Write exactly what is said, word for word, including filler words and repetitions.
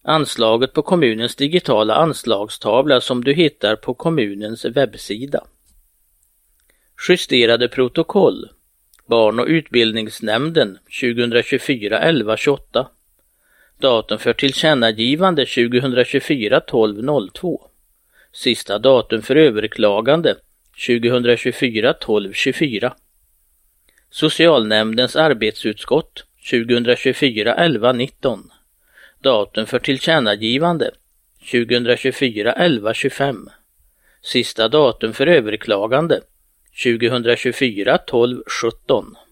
Anslaget på kommunens digitala anslagstavla som du hittar på kommunens webbsida. Justerade protokoll. Barn- och utbildningsnämnden tjugohundratjugofyra elva tjugoåtta. Datum för tillkännagivande tjugohundratjugofyra tolv noll två. Sista datum för överklagande tjugohundratjugofyra tolv tjugofyra. Socialnämndens arbetsutskott tjugohundratjugofyra elva nitton. Datum för tillkännagivande tjugohundratjugofyra elva tjugofem. Sista datum för överklagande tjugohundratjugofyra tolv sjutton.